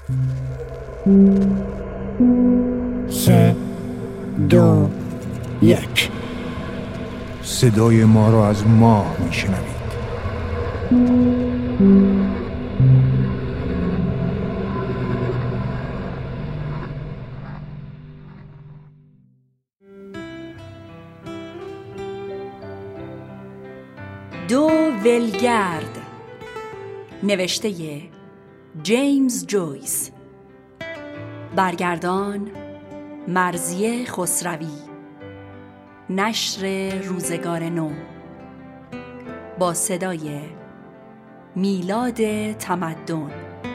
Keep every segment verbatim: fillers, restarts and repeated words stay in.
سه دو یک. صدای ما را از ماه میشنوید. دو ولگرد، نوشته جیمز جویس، برگردان مرضیه خسروی، نشر روزگار نو، با صدای میلاد تمدن.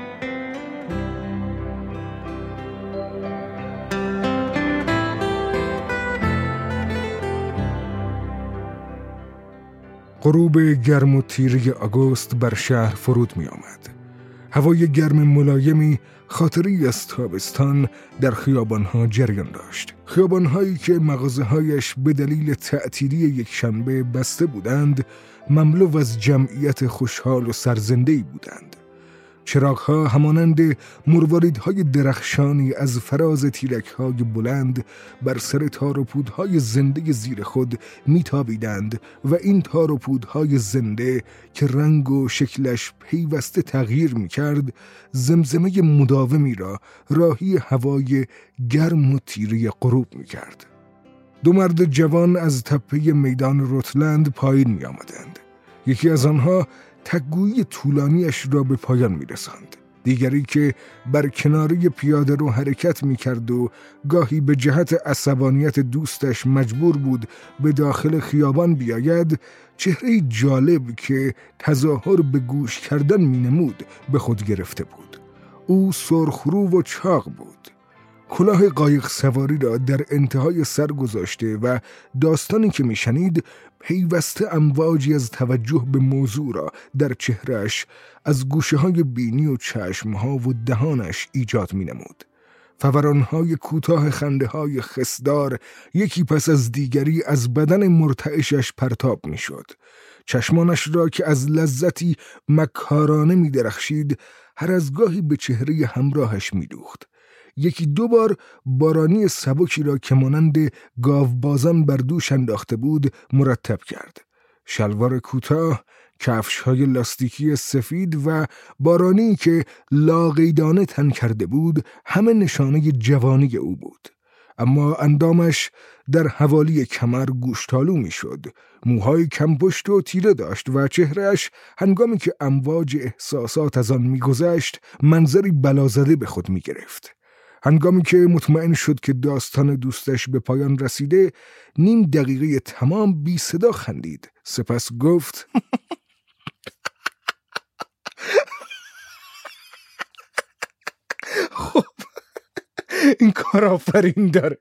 غروب گرم و تیره آگوست بر شهر فرود می آمد. هوای گرم ملایمی خاطری از تابستان در خیابانها جریان داشت. خیابانهایی که مغازه‌هایش به دلیل تعطیلی یک شنبه بسته بودند، مملو از جمعیت خوشحال و سرزنده‌ای بودند. چراغ‌ها همانند مرواریدهای درخشانی از فراز تیرک‌های بلند بر سر تار و پودهای زنده زیر خود میتابیدند و این تار و پودهای زنده که رنگ و شکلش پیوسته تغییر میکرد، زمزمه مداومی را راهی هوای گرم و تیره غروب میکرد. دو مرد جوان از تپه میدان روتلند پایین می آمدند. یکی از آنها تک‌گویی طولانیش را به پایان می رساند. دیگری که بر کناری پیاده رو حرکت می کرد و گاهی به جهت عصبانیت دوستش مجبور بود به داخل خیابان بیاید، چهره جالب که تظاهر به گوش کردن می نمود به خود گرفته بود. او سرخرو و چاق بود. کلاه قایق سواری را در انتهای سر گذاشته و داستانی که میشنید پیوسته امواجی از توجه به موضوع را در چهرهش از گوشه های بینی و چشمها و دهانش ایجاد می نمود. فورانهای کوتاه خنده های خسدار یکی پس از دیگری از بدن مرتعشش پرتاب می شد. چشمانش را که از لذتی مکارانه می درخشید هر از گاهی به چهره همراهش می دوخت. یکی دو بار بارانی سبکی را که مانند گاوبازان بر دوش انداخته بود مرتب کرد. شلوار کوتاه، کفش‌های لاستیکی سفید و بارانی که لاقیدانه تن کرده بود همه نشانه جوانی او بود. اما اندامش در حوالی کمر گوشتالو می شد. موهای کم پشت و تیره داشت و چهرهش هنگامی که امواج احساسات از آن می گذشت منظری بلازده به خود می گرفت. هنگامی که مطمئن شد که داستان دوستش به پایان رسیده، نیم دقیقه تمام بی صدا خندید. سپس گفت خب این کار آفرین داره.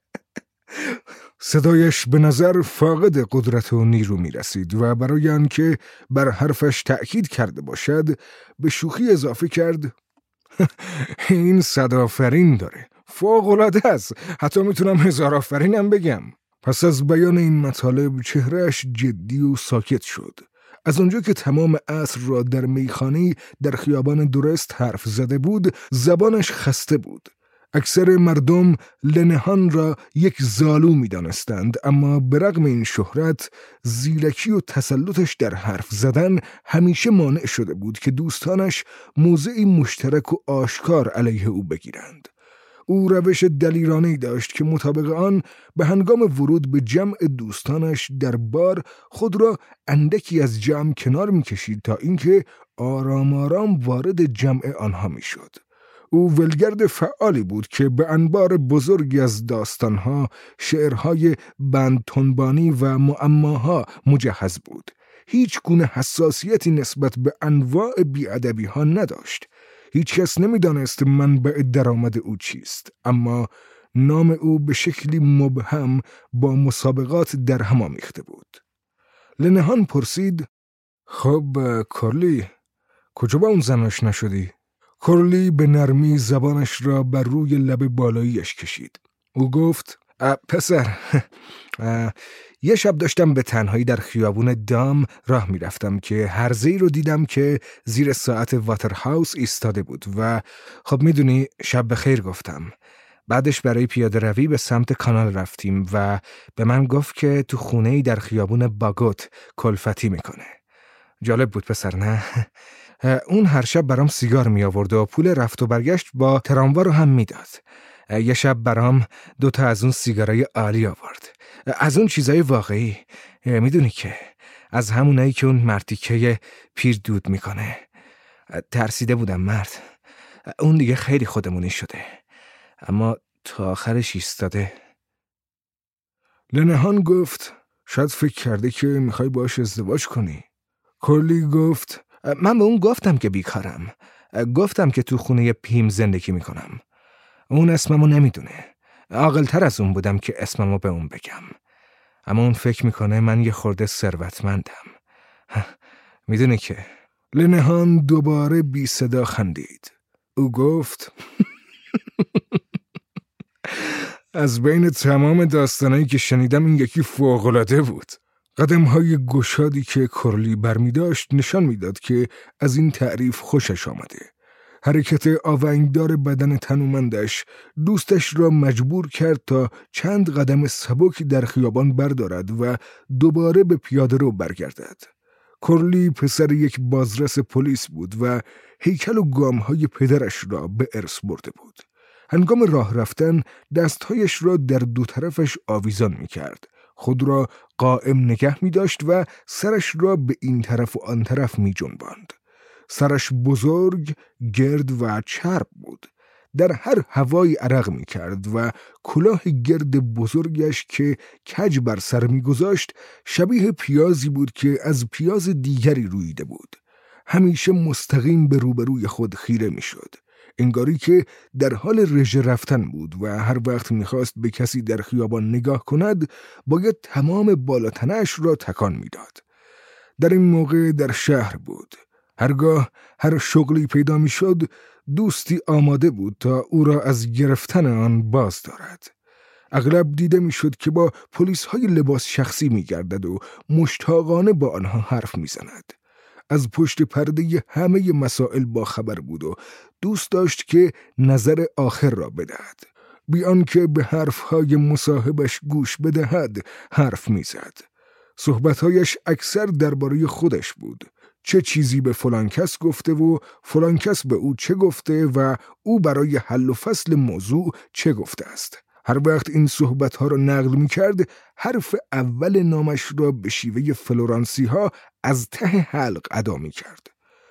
صدایش به نظر فاقد قدرت و نیرو می رسید و برای آنکه بر حرفش تأکید کرده باشد به شوخی اضافه کرد این صد آفرین داره، فوق العاده است، حتی میتونم هزار آفرینم بگم. پس از بیان این مطالب چهرهش جدی و ساکت شد. از اونجا که تمام عصر را در میخانه‌ای در خیابان درست حرف زده بود، زبانش خسته بود. اکثر مردم لنهان را یک زالو می دانستند، اما برغم این شهرت زیرکی و تسلطش در حرف زدن همیشه مانع شده بود که دوستانش موضعی مشترک و آشکار علیه او بگیرند. او روش دلیرانه‌ای داشت که مطابق آن به هنگام ورود به جمع دوستانش در بار خود را اندکی از جمع کنار می کشید تا اینکه آرام آرام وارد جمع آنها می شد. او ولگرد فعالی بود که به انبار بزرگی از داستانها، شعرهای بندتنبانی و معماها مجهز بود. هیچ گونه حساسیتی نسبت به انواع بی‌ادبی ها نداشت. هیچ کس نمی دانست منبع درآمد او چیست، اما نام او به شکلی مبهم با مسابقات در هم آمیخته بود. لنهان پرسید خب کارلی، کجا با اون زن آشنا شدی؟ کارلی به نرمی زبانش را بر روی لب بالاییش کشید. او گفت پسر، یه شب داشتم به تنهایی در خیابون دام راه میرفتم که هرزه‌ای رو دیدم که زیر ساعت واتر هاوس ایستاده بود و خب میدونی شب بخیر گفتم. بعدش برای پیاده روی به سمت کانال رفتیم و به من گفت که تو خونه‌ای در خیابون باگوت کلفتی میکنه. جالب بود پسر نه؟ اون هر شب برام سیگار می آورد و پول رفت و برگشت با تراموا رو هم میداد. یه شب برام دوتا از اون سیگارای عالی آورد. از اون چیزای واقعی، میدونی که از همونایی که اون مرتیکه پیر دود میکنه. ترسیده بودم مرد. اون دیگه خیلی خودمونی شده، اما تا آخرش ایستاده. لنهان گفت شاید فکر کرده که میخوای باهاش ازدواج کنی. کلی گفت من به اون گفتم که بیکارم. گفتم که تو خونه پیم زندگی میکنم. اون اسممو نمیدونه. عاقل‌تر از اون بودم که اسممو به اون بگم. اما اون فکر میکنه من یه خورده ثروتمندم. میدونه که. لنهان دوباره بی صدا خندید. او گفت از بین تمام داستانایی که شنیدم این یکی فوق‌العاده بود. قدم‌های گشادی که کرلی برمی داشت نشان میداد که از این تعریف خوشش آمده. حرکت آونگدار بدن تنومندش دوستش را مجبور کرد تا چند قدم سبکی در خیابان بردارد و دوباره به پیاده رو برگردد. کرلی پسر یک بازرس پلیس بود و هیکل و گام‌های پدرش را به ارث برده بود. هنگام راه رفتن دستهایش را در دو طرفش آویزان می کرد. خود را قائم نگه می داشت و سرش را به این طرف و آن طرف می جنباند. سرش بزرگ، گرد و چرب بود. در هر هوایی عرق می کرد و کلاه گرد بزرگش که کج بر سر می گذاشت شبیه پیازی بود که از پیاز دیگری رویده بود. همیشه مستقیم به روبروی خود خیره می شد. انگاری که در حال رژه رفتن بود و هر وقت میخواست به کسی در خیابان نگاه کند باید تمام بالاتنش را تکان میداد. در این موقع در شهر بود. هرگاه هر شغلی پیدا میشد دوستی آماده بود تا او را از گرفتن آن باز دارد. اغلب دیده میشد که با پلیس های لباس شخصی میگردد و مشتاقانه با آنها حرف میزند. از پشت پرده همه مسائل با خبر بود و دوست داشت که نظر آخر را بدهد. بیان که به حرفهای مصاحبش گوش بدهد حرف میزد. صحبتهایش اکثر درباره خودش بود. چه چیزی به فلان کس گفته و فلان کس به او چه گفته و او برای حل و فصل موضوع چه گفته است. هر وقت این صحبتها را نقل می کرد حرف اول نامش را به شیوه فلورانسی ها از ته حلق ادا می کرد.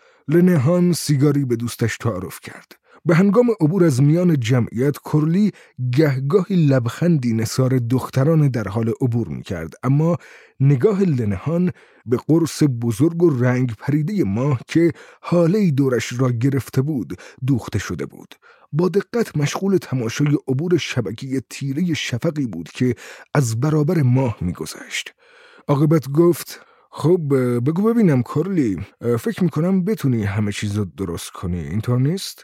لنهان سیگاری به دوستش تعارف کرد. به هنگام عبور از میان جمعیت کرلی گهگاهی لبخندی نثار دختران در حال عبور می کرد، اما نگاه لنهان به قرص بزرگ و رنگ پریده ماه که حاله دورش را گرفته بود دوخته شده بود. با دقت مشغول تماشای عبور شبکه تیره شفقی بود که از برابر ماه می گذشت. عاقبت گفت خب بگو ببینم کرلی، فکر میکنم بتونی همه چیز رو درست کنی، اینطور نیست؟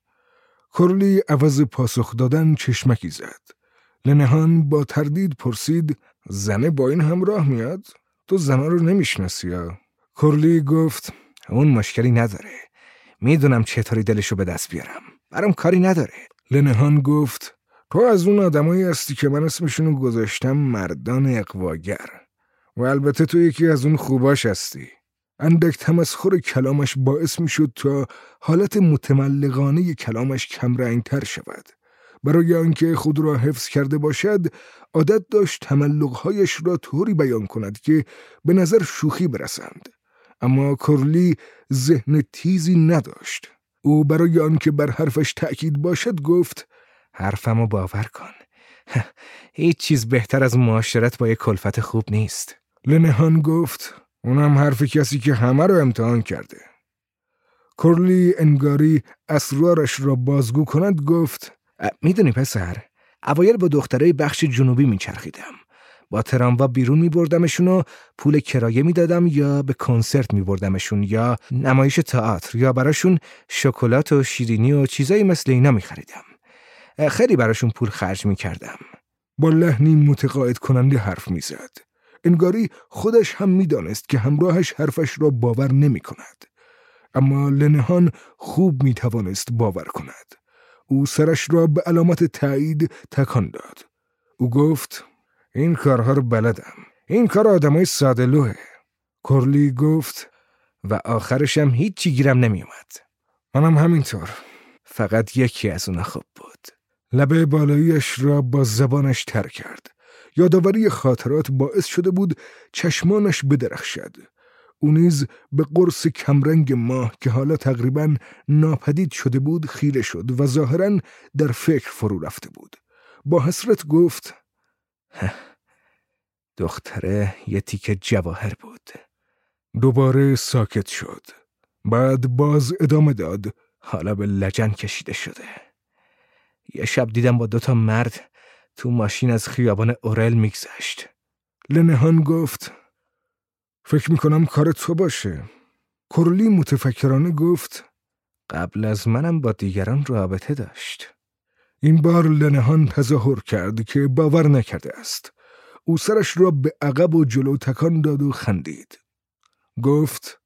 کرلی عوض پاسخ دادن چشمکی زد. لنهان با تردید پرسید زنه با این همراه میاد؟ تو زنه رو نمیشناسی یا؟ کرلی گفت اون مشکلی نداره. میدونم چطوری دلشو به دست بیارم. برام کاری نداره. لنهان گفت تو از اون آدمایی هستی که من اسمشونو گذاشتم مردان اقواگر. و البته تو یکی از اون خوباش هستی. اندک تمسخر کلامش باعث می شد تا حالت متملقانه کلامش کمرنگتر شود. برای آنکه خود را حفظ کرده باشد عادت داشت تملقهایش را طوری بیان کند که به نظر شوخی برسند. اما کرلی ذهن تیزی نداشت. او برای آنکه بر حرفش تأکید باشد گفت حرفمو باور کن. هیچ چیز بهتر از معاشرت با یک کلفت خوب نیست. لنهان گفت اونم حرف کسی که همه رو امتحان کرده. کرلی انگاری اسرارش را بازگو کند گفت میدونی پسر، اوایل با دخترای بخش جنوبی میچرخیدم. با تراموا بیرون میبردمشون و پول کرایه میدادم یا به کنسرت میبردمشون یا نمایش تئاتر یا براشون شکلات و شیرینی و چیزایی مثل اینا میخریدم. خیلی براشون پول خرج میکردم. با لحنی متقاعد کننده حرف میزد. انگاری خودش هم می‌دانست که همراهش حرفش را باور نمی کند. اما لنهان خوب می توانست باور کند. او سرش را به علامت تایید تکان داد. او گفت این کارها رو بلدم. این کار آدمای ساده‌لوحه. کورلی گفت و آخرش هم هیچی گیرم نمی اومد. منم همینطور. فقط یکی از اونا خوب بود. لبه بالاییش را با زبانش تر کرد. یادآوری خاطرات باعث شده بود چشمانش بدرخشد. او نیز به قرص کمرنگ ماه که حالا تقریباً ناپدید شده بود خیره شد و ظاهراً در فکر فرو رفته بود. با حسرت گفت دختره یه تیکه جواهر بود. دوباره ساکت شد. بعد باز ادامه داد. حالا به لجن کشیده شده. یه شب دیدم با دوتا مرد تو ماشین از خیابان اورل میگذشت. لنهان گفت فکر میکنم کار تو باشه. کورلی متفکرانه گفت قبل از منم با دیگران رابطه داشت. این بار لنهان تظاهر کرد که باور نکرده است. او سرش را به عقب و جلو تکان داد و خندید. گفت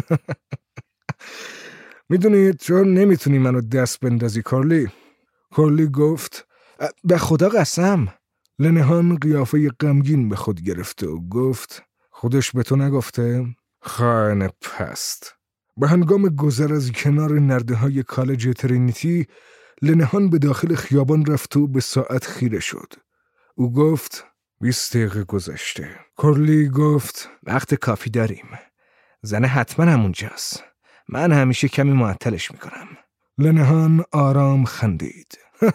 میدونی تو نمیتونی منو دست بندازی کورلی. کورلی گفت به خدا قسم. لنهان قیافه غمگین به خود گرفت و گفت خودش به تو نگفته؟ خائن پست. به هنگام گذر از کنار نرده های کالج ترینیتی لنهان به داخل خیابان رفت و به ساعت خیره شد. او گفت بیست دقیقه گذشته. کورلی گفت وقت کافی داریم. زنه حتما همونجاست. من همیشه کمی معطلش میکنم. لنهان آرام خندید.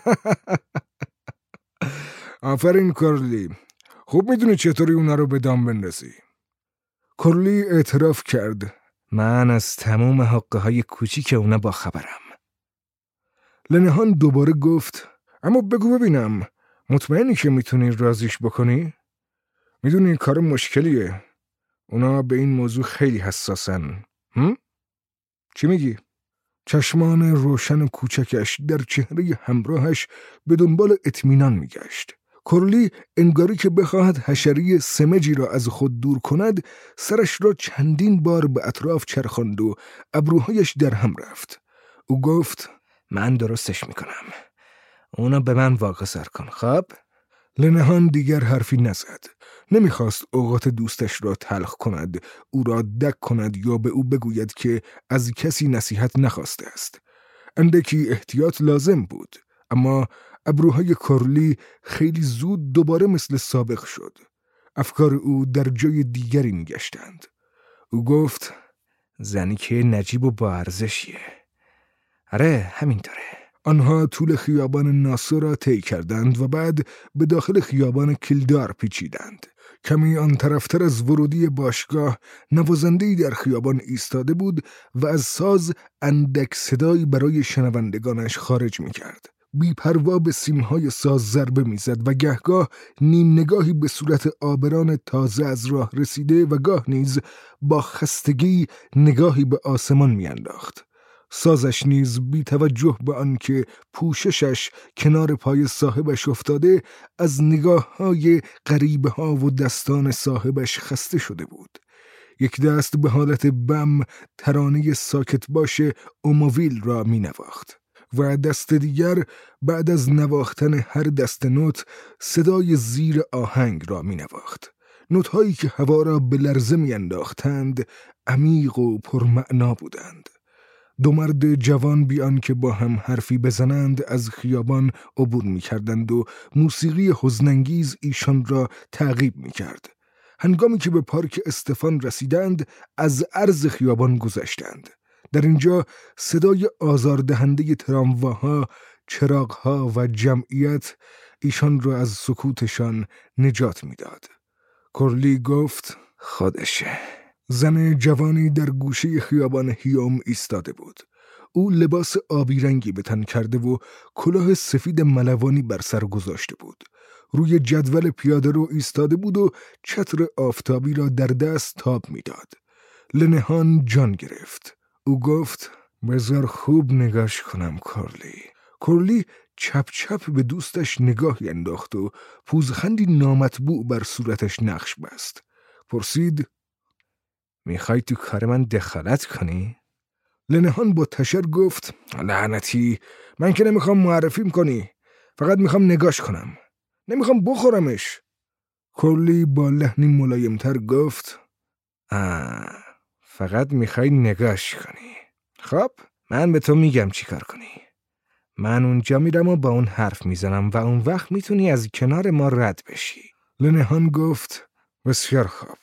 آفرین کورلی. خوب میدونی چطوری اونا رو به دام بندازی. کورلی اعتراف کرد من از تمام حقه های کوچیک اونا با خبرم. لنهان دوباره گفت اما بگو ببینم مطمئنی که میتونی راضیش بکنی؟ میدونی کار مشکلیه. اونا به این موضوع خیلی حساسن. هم؟ چی میگی؟ چشمان روشن و کوچکش در چهره همراهش به دنبال اطمینان میگشت. کورلی انگاری که بخواهد حشره سمجی را از خود دور کند سرش را چندین بار به اطراف چرخاند و ابروهایش در هم رفت. او گفت من درستش میکنم. اونا به من واگذار کن. خب؟ لنهان دیگر حرفی نزد. نمیخواست اوقات دوستش را تلخ کند، او را دک کند یا به او بگوید که از کسی نصیحت نخواسته است. اندکی احتیاط لازم بود، اما ابروهای کورلی خیلی زود دوباره مثل سابق شد. افکار او در جای دیگری میگشتند. او گفت زنی که نجیب و با ارزشیه. آره همینطوره. آنها طول خیابان ناصر را طی کردند و بعد به داخل خیابان کلدار پیچیدند. کمی آن طرفتر از ورودی باشگاه نوازنده‌ای در خیابان ایستاده بود و از ساز اندک صدایی برای شنوندگانش خارج می‌کرد. بی پروا به سیمهای ساز ضربه می‌زد و گهگاه نیم نگاهی به صورت آبران تازه از راه رسیده و گاه نیز با خستگی نگاهی به آسمان می‌انداخت. سازش نیز بی توجه به آن که پوششش کنار پای صاحبش افتاده از نگاه‌های غریبه ها و دستان صاحبش خسته شده بود. یک دست به حالت بم ترانه ساکت باش اومویل را می نواخت و دست دیگر بعد از نواختن هر دست نوت صدای زیر آهنگ را می نواخت. نوت‌هایی که هوا را به لرزه می انداختند عمیق و پرمعنا بودند. دو مرد جوان بیان که با هم حرفی بزنند از خیابان عبور می کردند و موسیقی حزن‌انگیز ایشان را تعقیب می کرد. هنگامی که به پارک استفان رسیدند از عرض خیابان گذشتند. در اینجا صدای آزاردهنده ترامواها، چراغها و جمعیت ایشان را از سکوتشان نجات می داد. کورلی گفت خودشه. زن جوانی در گوشه خیابان هیوم ایستاده بود. او لباس آبی رنگی به تن کرده و کلاه سفید ملوانی بر سر گذاشته بود. روی جدول پیاده رو ایستاده بود و چتر آفتابی را در دست تاب میداد. لنهان جان گرفت. او گفت بذار خوب نگاش کنم کورلی. کورلی چپ چپ به دوستش نگاهی انداخت و پوزخندی نامطبوع بر صورتش نقش بست. پرسید میخوای تو کار من دخالت کنی؟ لنهان با تشر گفت لعنتی، من که نمیخوام معرفیم کنی، فقط میخوام نگاش کنم، نمیخوام بخورمش. کرلی با لحنی ملایمتر گفت آه، فقط میخوای نگاش کنی. خب من به تو میگم چی کار کنی. من اونجا میرم و با اون حرف میزنم و اون وقت میتونی از کنار ما رد بشی. لنهان گفت بسیار خوب.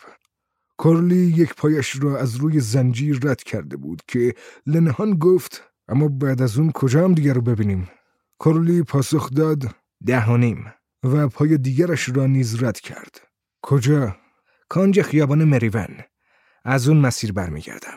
کرلی یک پایش را از روی زنجیر رد کرده بود که لنهان گفت اما بعد از اون کجا هم دیگر رو ببینیم؟ کرلی پاسخ داد ده و نیم و پای دیگرش را نیز رد کرد. کجا؟ کانج خیابان مریون. از اون مسیر برمیگردم.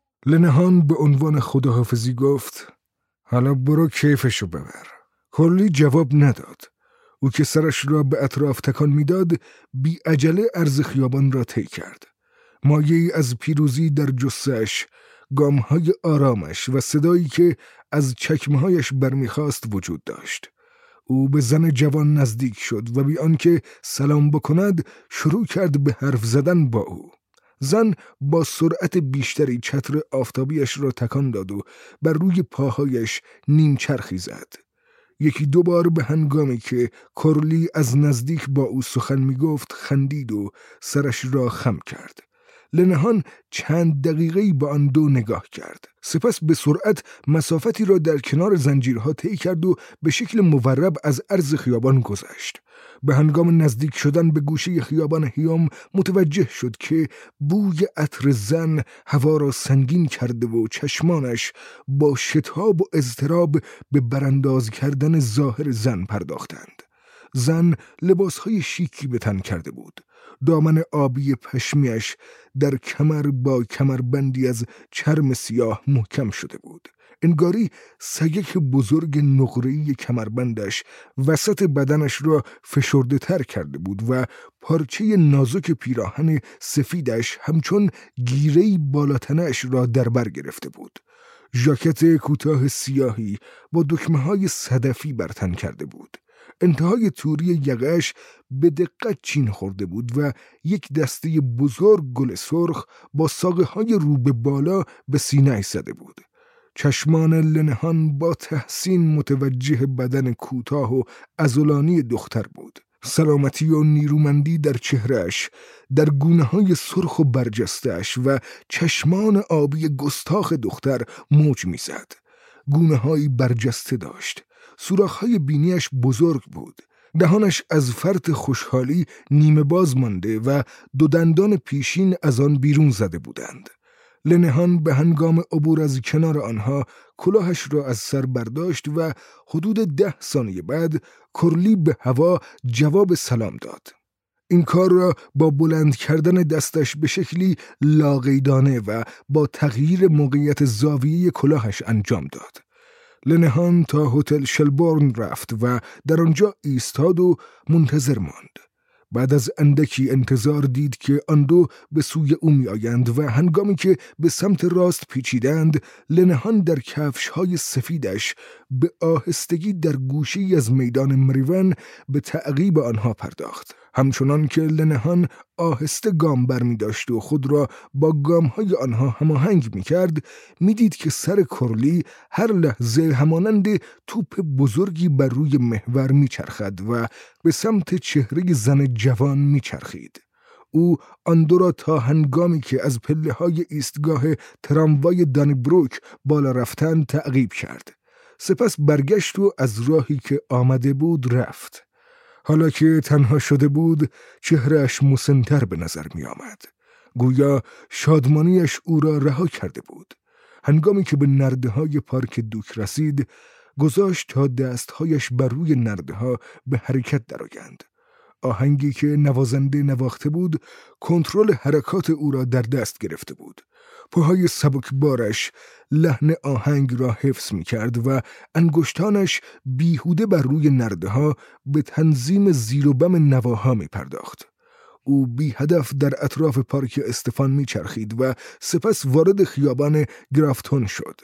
لنهان به عنوان خداحافظی گفت حالا برو کیفشو ببر. کرلی جواب نداد. او که سرش را به اطراف تکان میداد بی عجله عرض خیابان را طی کرد. مایه‌ای از پیروزی در جثه‌اش، گام‌های آرامش و صدایی که از چکمه‌هایش برمیخواست وجود داشت. او به زن جوان نزدیک شد و بی آنکه سلام بکند شروع کرد به حرف زدن با او. زن با سرعت بیشتری چتر آفتابیش را تکان داد و بر روی پاهایش نیم چرخی زد. یکی دو بار به هنگامی که کرلی از نزدیک با او سخن می گفت خندید و سرش را خم کرد. لنهان چند دقیقه‌ای با آن دو نگاه کرد. سپس به سرعت مسافتی را در کنار زنجیرها طی کرد و به شکل مورب از عرض خیابان گذشت. به هنگام نزدیک شدن به گوشه خیابان هیام متوجه شد که بوی عطر زن هوا را سنگین کرده و چشمانش با شتاب و اضطراب به برانداز کردن ظاهر زن پرداختند. زن لباسهای شیکی به تن کرده بود. دامن آبی پشمیش در کمر با کمربندی از چرم سیاه محکم شده بود. انگاری سگک بزرگ نقره‌ای کمربندش وسط بدنش را فشرده تر کرده بود و پارچه نازک پیراهن سفیدش همچون گیره‌ای بالاتنش را در بر گرفته بود. ژاکت کوتاه سیاهی با دکمه‌های صدفی بر تن کرده بود. انتهای توری یقه‌اش به دقت چین خورده بود و یک دسته بزرگ گل سرخ با ساقه‌های رو به بالا به سینه‌اش زده بود. چشمان لنهان با تحسین متوجه بدن کوتاه و عضلانی دختر بود. سلامتی و نیرومندی در چهرهش، در گونه‌های سرخ و برجسته‌اش و چشمان آبی گستاخ دختر موج می‌زد. گونه‌هایی برجسته داشت. سوراخ‌های بینیش بزرگ بود. دهانش از فرط خوشحالی نیمه باز مانده و دو دندان پیشین از آن بیرون زده بودند. لنهان به هنگام عبور از کنار آنها کلاهش را از سر برداشت و حدود ده ثانیه بعد کرلی به هوا جواب سلام داد. این کار را با بلند کردن دستش به شکلی لاقیدانه و با تغییر موقعیت زاویه کلاهش انجام داد. لنهان تا هتل شلبورن رفت و در آنجا ایستاد و منتظر ماند. بعد از اندکی انتظار دید که آن دو به سوی او می آیند و هنگامی که به سمت راست پیچیدند لنهان در کفش‌های سفیدش به آهستگی در گوشه‌ای از میدان مریون به تعقیب آنها پرداخت. همچنان که لنهان آهسته گام بر می داشت و خود را با گام‌های آنها هماهنگ می کرد می دید که سر کرلی هر لحظه همانند توپ بزرگی بر روی محور می چرخد و به سمت چهره زن جوان می چرخید. او آن دو را تا هنگامی که از پله های ایستگاه تراموای دانیبروک بالا رفتن تعقیب کرد. سپس برگشت و از راهی که آمده بود رفت. حالا که تنها شده بود چهرهش مسن‌تر به نظر می آمد. گویا شادمانیش او را رها کرده بود. هنگامی که به نرده‌های پارک دوک رسید گذاشت تا دستهایش بر روی نرده‌ها به حرکت درآیند. آهنگی که نوازنده نواخته بود کنترل حرکات او را در دست گرفته بود. پاهای سبکبارش لحن آهنگ را حفظ می کرد و انگشتانش بیهوده بر روی نرده‌ها به تنظیم زیر و بم نواها می پرداخت. او بی هدف در اطراف پارک استفان می چرخید و سپس وارد خیابان گرافتون شد.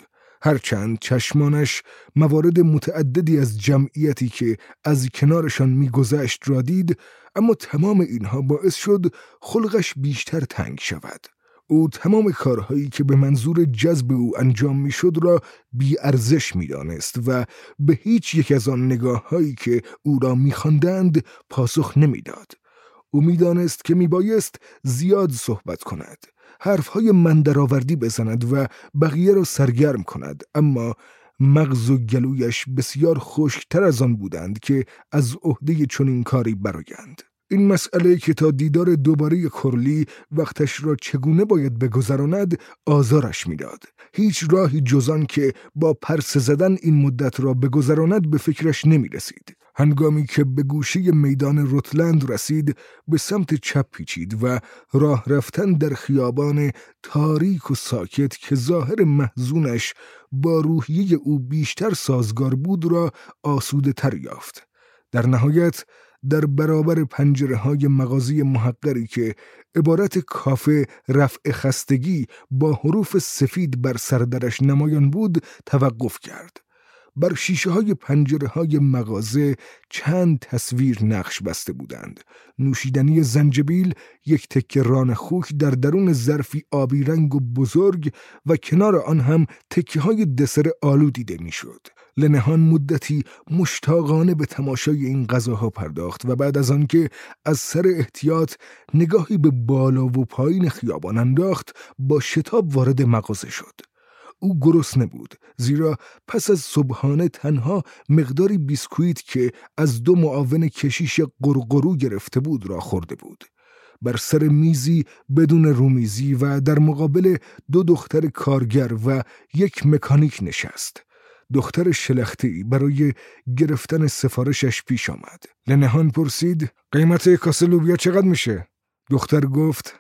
هرچند چشمانش موارد متعددی از جمعیتی که از کنارشان میگذشت را دید، اما تمام اینها باعث شد خلقش بیشتر تنگ شود. او تمام کارهایی که به منظور جذب او انجام میشد را بی ارزش میدانست و به هیچ یک از آن نگاههایی که او را میخواندند پاسخ نمیداد. او میدانست که میبایست زیاد صحبت کند، حرفهای مندرآوردی بزند و بقیه را سرگرم کند، اما مغز و گلویش بسیار خشکتر از آن بودند که از عهده چنین کاری برآیند. این مسئله که تا دیدار دوباره کرلی وقتش را چگونه باید بگذراند آزارش میداد. هیچ راهی جز آن که با پرسه زدن این مدت را بگذراند به فکرش نمی رسید. هنگامی که به گوشه میدان روتلند رسید، به سمت چپ پیچید و راه رفتن در خیابان تاریک و ساکت که ظاهر محزونش با روحیه او بیشتر سازگار بود را آسوده تر یافت. در نهایت در برابر پنجره های مغازه محقری که عبارت کافه رفع خستگی با حروف سفید بر سردرش نمایان بود توقف کرد. بر شیشه های پنجره های مغازه چند تصویر نقش بسته بودند. نوشیدنی زنجبیل، یک تکه ران خوک در درون ظرفی آبی رنگ و بزرگ و کنار آن هم تکه های دسر آلو دیده می شد. لنهان مدتی مشتاقانه به تماشای این غذاها پرداخت و بعد از آنکه از سر احتیاط نگاهی به بالا و پایین خیابان انداخت، با شتاب وارد مغازه شد. او گرسنه بود، زیرا پس از صبحانه تنها مقداری بیسکویت که از دو معاون کشیش قرقرو گرفته بود را خورده بود. بر سر میزی بدون رومیزی و در مقابل دو دختر کارگر و یک مکانیک نشست. دختر شلخته‌ای برای گرفتن سفارشش پیش آمد. لنهان پرسید: قیمت کاسه لوبیا چقدر میشه؟ دختر گفت: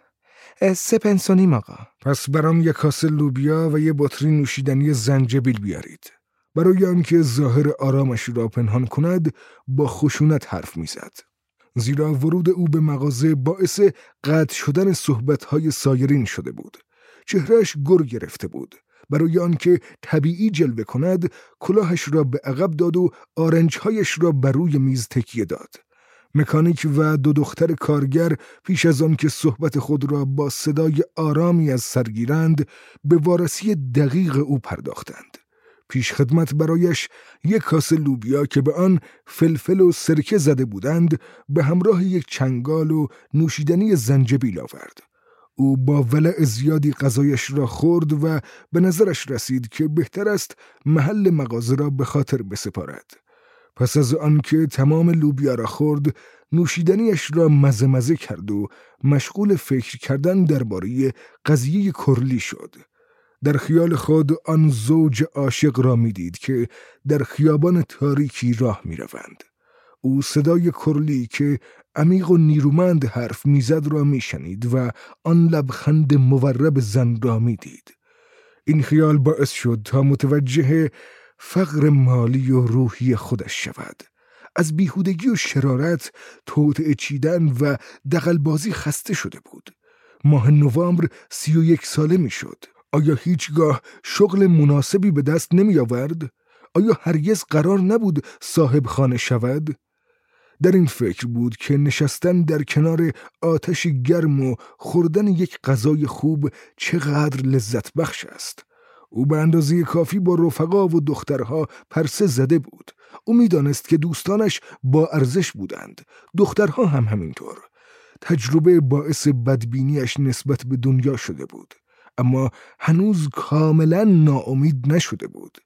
سه پنس و نیم آقا. پس برام یک کاسه لوبیا و یه بطری نوشیدنی زنجبیل بیارید. برای آنکه ظاهر آرامش را پنهان کند با خشونت حرف میزد، زیرا ورود او به مغازه باعث قطع شدن صحبت‌های سایرین شده بود. چهرهش گر گرفته بود. برای آنکه طبیعی جلوه کند، کلاهش را به عقب داد و آرنج‌هایش را بر روی میز تکیه داد. مکانیک و دو دختر کارگر پیش از آن که صحبت خود را با صدای آرامی از سر گیرند، به وارسی دقیق او پرداختند. پیش خدمت برایش یک کاسه لوبیا که به آن فلفل و سرکه زده بودند، به همراه یک چنگال و نوشیدنی زنجبیل آورد. او با ولع زیادی غذایش را خورد و به نظرش رسید که بهتر است محل مغازه را به خاطر بسپارد. پس از آنکه تمام لوبیا را خورد، نوشیدنیش را مزه مزه کرد و مشغول فکر کردن درباره قضیه کرلی شد. در خیال خود آن زوج عاشق را می‌دید که در خیابان تاریکی راه می‌روند. او صدای کرلی که عمیق و نیرومند حرف میزد را میشنید و آن لبخند مورب زن را میدید. این خیال باعث شد تا متوجه فقر مالی و روحی خودش شود. از بیهودگی و شرارت، توطئه چیدن و دغلبازی خسته شده بود. ماه نوامبر سی و یک ساله میشد. آیا هیچگاه شغل مناسبی به دست نمی آورد؟ آیا هرگز قرار نبود صاحب خانه شود؟ در این فکر بود که نشستن در کنار آتش گرم و خوردن یک غذای خوب چقدر لذت بخش است. او به اندازه کافی با رفقا و دخترها پرسه زده بود. او می‌دانست که دوستانش با ارزش بودند، دخترها هم همینطور. تجربه باعث بدبینیش نسبت به دنیا شده بود، اما هنوز کاملا ناامید نشده بود.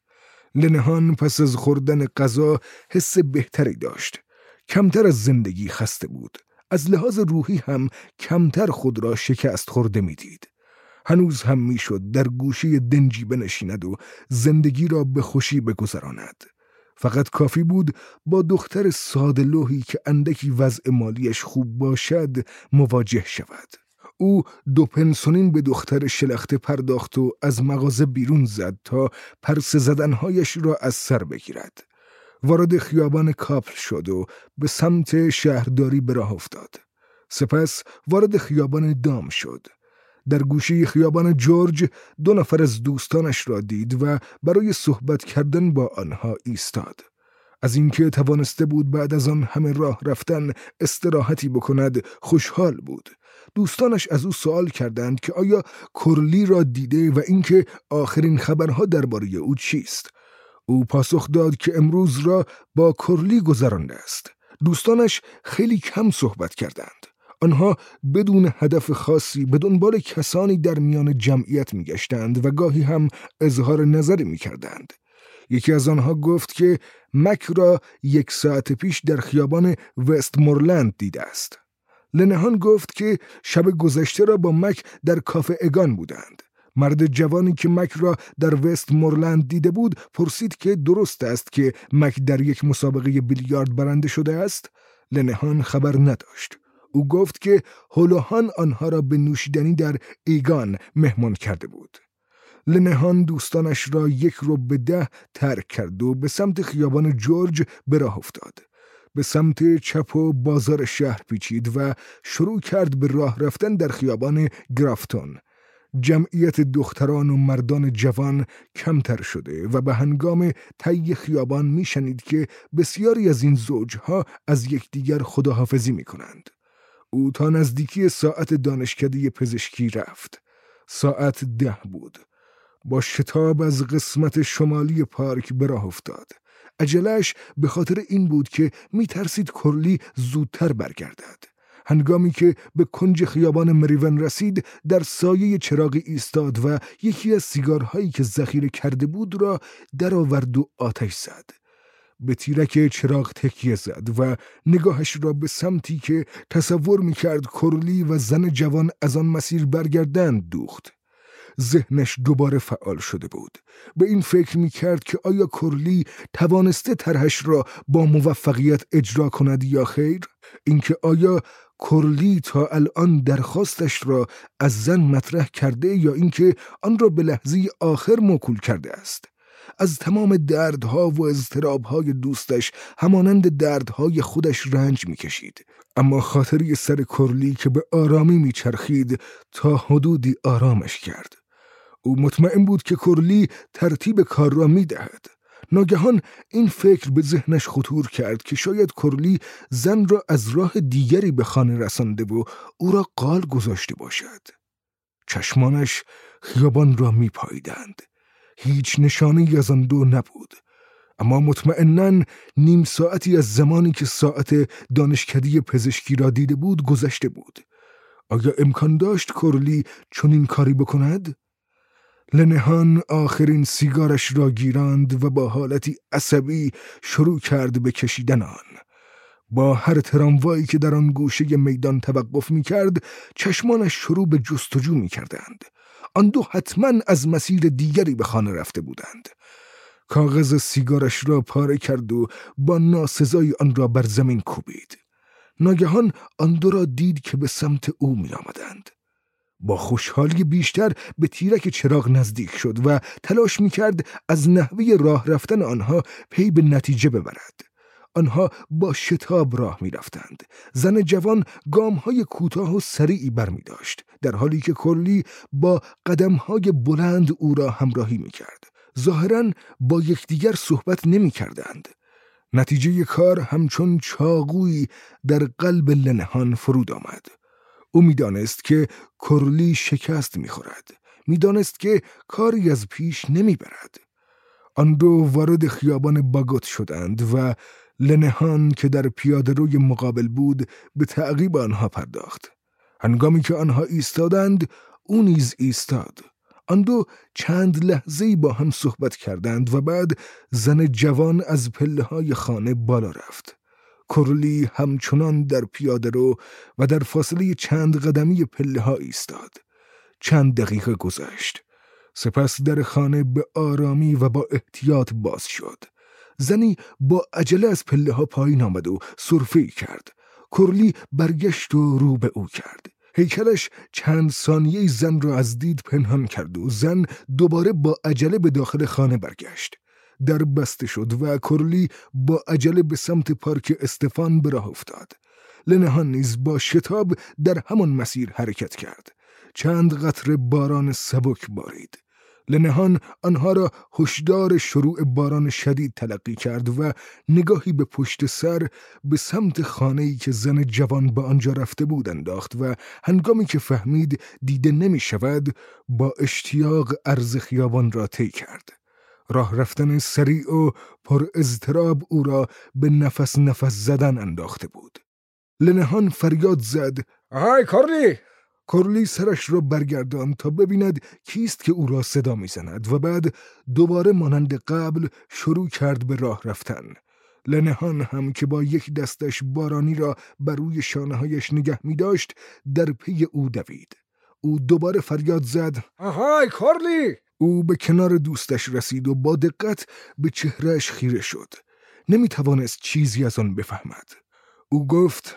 لنهان پس از خوردن غذا حس بهتری داشت. کمتر از زندگی خسته بود. از لحاظ روحی هم کمتر خود را شکست خورده می‌دید. هنوز هم میشد در گوشه دنجی بنشیند و زندگی را به خوشی بگذراند. فقط کافی بود با دختر ساده لوحی که اندکی وضع مالیش خوب باشد مواجه شود. او دو پنسونین به دختر شلخته پرداخت و از مغازه بیرون زد تا پرسه زدنهایش را از سر بگیرد. وارد خیابان کاپل شد و به سمت شهرداری به راه افتاد. سپس وارد خیابان دام شد. در گوشه خیابان جورج دو نفر از دوستانش را دید و برای صحبت کردن با آنها ایستاد. از اینکه توانسته بود بعد از آن همه راه رفتن استراحتی بکند خوشحال بود. دوستانش از او سوال کردند که آیا کورلی را دیده و اینکه آخرین خبرها درباره او چیست. او پاسخ داد که امروز را با کورلی گذرانده است. دوستانش خیلی کم صحبت کردند. آنها بدون هدف خاصی به دنبال کسانی در میان جمعیت می‌گشتند و گاهی هم اظهار نظری می‌کردند. یکی از آنها گفت که مک را یک ساعت پیش در خیابان وستمورلند دیده است. لنهان گفت که شب گذشته را با مک در کافه اگان بودند. مرد جوانی که مک را در وستمورلند دیده بود پرسید که درست است که مک در یک مسابقه بیلیارد برنده شده است؟ لنهان خبر نداشت. او گفت که هولوهان آنها را به نوشیدنی در ایگان مهمان کرده بود. لنهان دوستانش را یک رو به ده ترک کرد و به سمت خیابان جورج به راه افتاد. به سمت چپ و بازار شهر پیچید و شروع کرد به راه رفتن در خیابان گرافتون. جمعیت دختران و مردان جوان کمتر شده و به هنگام طی خیابان میشنید که بسیاری از این زوجها از یکدیگر خداحافظی میکنند. او تا نزدیکی ساعت دانشکده پزشکی رفت. ساعت ده بود. با شتاب از قسمت شمالی پارک به راه افتاد. عجله‌اش به خاطر این بود که می ترسید کورلی زودتر برگردد. هنگامی که به کنج خیابان مریون رسید در سایه چراغی ایستاد و یکی از سیگارهایی که ذخیره کرده بود را درآورد و آتش زد. به تیرک چراغ تکیه زد و نگاهش را به سمتی که تصور می کرد کورلی و زن جوان از آن مسیر برگردند دوخت. ذهنش دوباره فعال شده بود. به این فکر می کرد که آیا کورلی توانسته طرحش را با موفقیت اجرا کند یا خیر؟ اینکه آیا کورلی تا الان درخواستش را از زن مطرح کرده یا اینکه آن را به لحظه آخر موکول کرده است؟ از تمام دردها و اضطرابهای دوستش همانند دردهای خودش رنج می کشید. اما خاطری سر کورلی که به آرامی می چرخید تا حدودی آرامش کرد. او مطمئن بود که کورلی ترتیب کار را می دهد. ناگهان این فکر به ذهنش خطور کرد که شاید کورلی زن را از راه دیگری به خانه رسانده و او را قال گذاشته باشد. چشمانش خیابان را می پاییدند. هیچ نشانه‌ای از آن دو نبود. اما مطمئناً نیم ساعتی از زمانی که ساعت دانشکده پزشکی را دیده بود گذشته بود. آیا امکان داشت کورلی چنین کاری بکند؟ لنهان آخرین سیگارش را گیراند و با حالتی عصبی شروع کرد به کشیدن آن. با هر تراموایی که در آن گوشه میدان توقف می کرد چشمانش شروع به جستجو می کردند. آن دو حتما از مسیر دیگری به خانه رفته بودند. کاغذ سیگارش را پاره کرد و با ناسزایی آن را بر زمین کوبید. ناگهان آن دو را دید که به سمت او می آمدند. با خوشحالی بیشتر به تیرک چراغ نزدیک شد و تلاش می کرد از نحوه راه رفتن آنها پی به نتیجه ببرد. آنها با شتاب راه می رفتند. زن جوان گام های کوتاه و سریعی بر می داشت، در حالی که کورلی با قدم های بلند او را همراهی می کرد. ظاهراً با یکدیگر صحبت نمی کردند. نتیجه کار همچون چاقویی در قلب لنهان فرود آمد. او می دانست که کورلی شکست می خورد. می دانست که کاری از پیش نمی برد. آن دو وارد خیابان باگوت شدند و لنهان که در پیاده روی مقابل بود به تعقیب آنها پرداخت. هنگامی که آنها ایستادند او نیز ایستاد. آن دو چند لحظه‌ای با هم صحبت کردند و بعد زن جوان از پله‌های خانه بالا رفت. کورلی همچنان در پیاده رو و در فاصله چند قدمی پله‌ها ایستاد. چند دقیقه گذشت. سپس در خانه به آرامی و با احتیاط باز شد. زنی با عجله از پله‌ها پایین آمد و سرفه‌ای کرد. کورلی برگشت و رو به او کرد. هیکلش چند ثانیه زن را از دید پنهان کرد و زن دوباره با عجله به داخل خانه برگشت. در بسته شد و کورلی با عجله به سمت پارک استفان به راه افتاد. لنهان نیز با شتاب در همان مسیر حرکت کرد. چند قطره باران سبک بارید. لنهان آنها را هشدار شروع باران شدید تلقی کرد و نگاهی به پشت سر به سمت خانه‌ای که زن جوان به آنجا رفته بود انداخت و هنگامی که فهمید دیده نمی شود با اشتیاق عرض خیابان را طی کرد. راه رفتن سریع و پر اضطراب او را به نفس نفس زدن انداخته بود. لنهان فریاد زد: آهای کارلی! کارلی سرش را برگرداند تا ببیند کیست که او را صدا می‌زند و بعد دوباره مانند قبل شروع کرد به راه رفتن. لنهان هم که با یک دستش بارانی را بر روی شانه‌هایش نگه می‌داشت در پی او دوید. او دوباره فریاد زد: آهای کارلی! او به کنار دوستش رسید و با دقت به چهرهش خیره شد. نمی‌توانست چیزی از آن بفهمد. او گفت: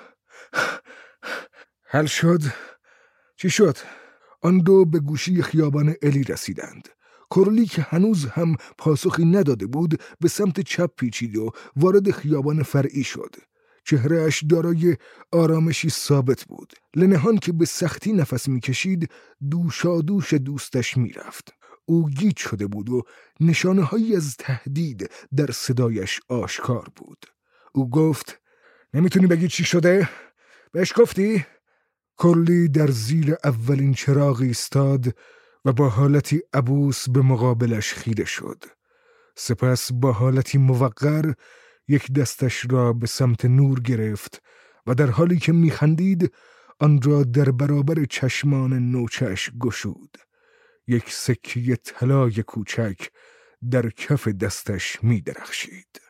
حل شد؟ چی شد؟ آن دو به گوشی خیابان الی رسیدند. کارلی که هنوز هم پاسخی نداده بود به سمت چپ پیچید و وارد خیابان فرعی شد. چهرهش دارای آرامشی ثابت بود. لنهان که به سختی نفس میکشید دوشادوش دوستش میرفت. او گیج شده بود و نشانه‌هایی از تهدید در صدایش آشکار بود. او گفت: نمیتونی بگی چی شده؟ بهش گفتی؟ کارلی در زیر اولین چراغ ایستاد و با حالتی عبوس به مقابلش خیره شد. سپس با حالتی موقر یک دستش را به سمت نور گرفت و در حالی که میخندید آن را در برابر چشمان نوچش گشود. یک سکه طلای کوچک در کف دستش می درخشید.